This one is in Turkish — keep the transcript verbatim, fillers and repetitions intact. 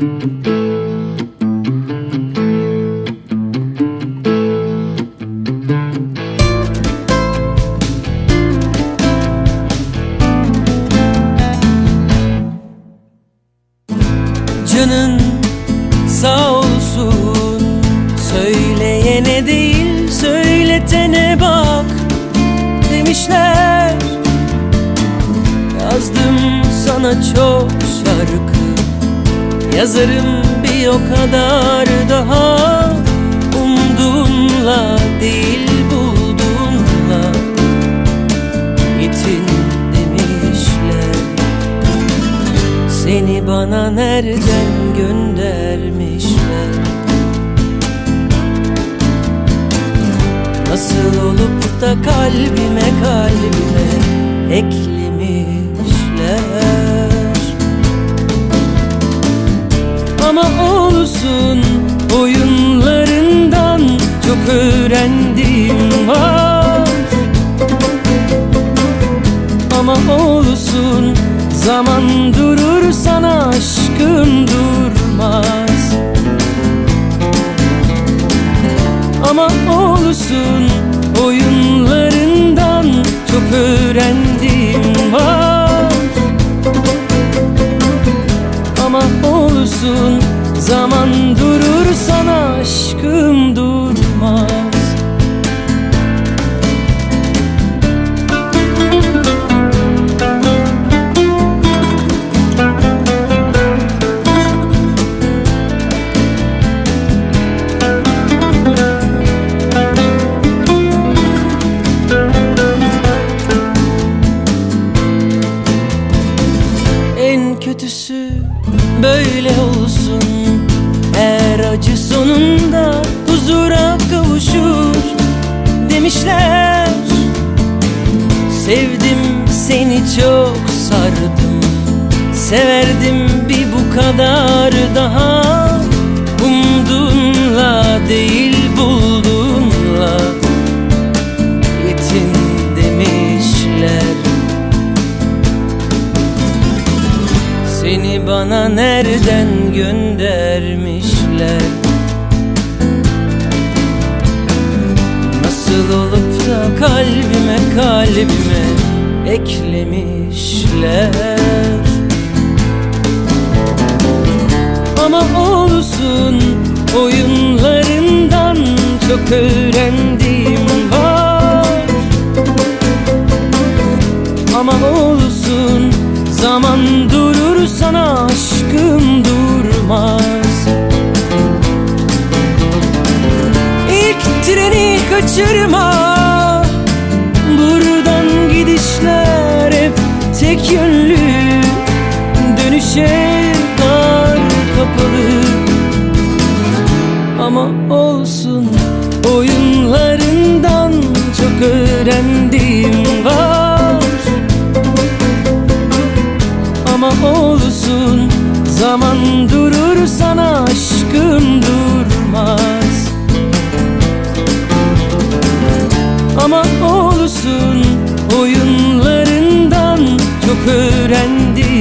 Canın sağ olsun, söyleyene değil söyletene bak demişler. Yazdım sana çok şarkı, yazarım bir o kadar daha. Umduğunla değil bulduğunla yetin demişler. Seni bana nereden göndermişler? Nasıl olup da kalbime kalbime eklemişler? Ama olsun, oyunlarından çok öğrendiğim var. Ama olsun, zaman durur sana aşkım durmaz. Ama olsun, oyunlarından çok öğrendiğim var. Ama olsun, zaman durur sana aşkım durmaz. En kötüsü böyle olsun, her acı sonunda huzura kavuşur demişler. Sevdim seni çok sardım, severdim bir bu kadar daha. Umduğunla değil bulduğunla yetin demişler. Seni bana nereden göndermişler? Nasıl olup da kalbime kalbime eklemişler? Ama olsun, oyunlarından çok öğrendiğim var. Ama olsun, zaman durur sana aşkım durmaz. İlk treni kaçırma, buradan gidişler hep tek yönlü. Dönüşe dar kapalı. Ama olsun, oyunlarından çok öğrendiğim var. Ama olsun, zaman durur sana aşkım durmaz. Ama olsun, oyunlarından çok öğrendim.